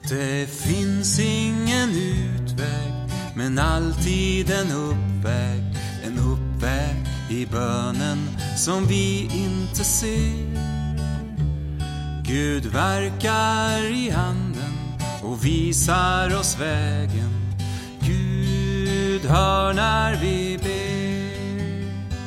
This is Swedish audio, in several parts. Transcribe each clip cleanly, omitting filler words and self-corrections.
Det finns ingen utväg, men alltid en uppväg i bönen som vi inte ser. Gud verkar i handen och visar oss vägen. Gud hör när vi ber.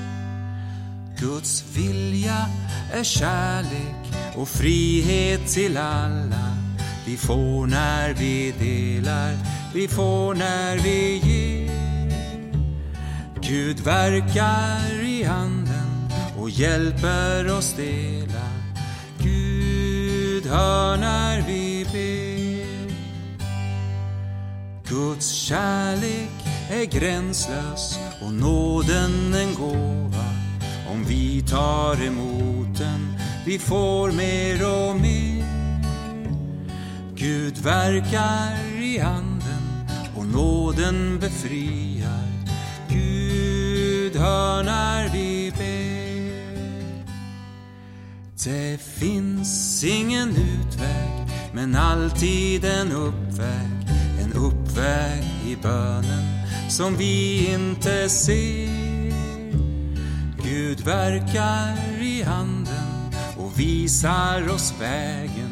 Guds vilja är kärlek och frihet till alla. Vi får när vi delar, vi får när vi ger. Gud verkar i handen och hjälper oss dela. Gud hör när vi ber. Guds kärlek är gränslös och nåden en gåva. Om vi tar emot den, vi får mer och mer. Gud verkar i handen och nåden befriar. Gud hör när vi ber. Det finns ingen utväg, men alltid en uppväg i bönen som vi inte ser. Gud verkar i handen och visar oss vägen.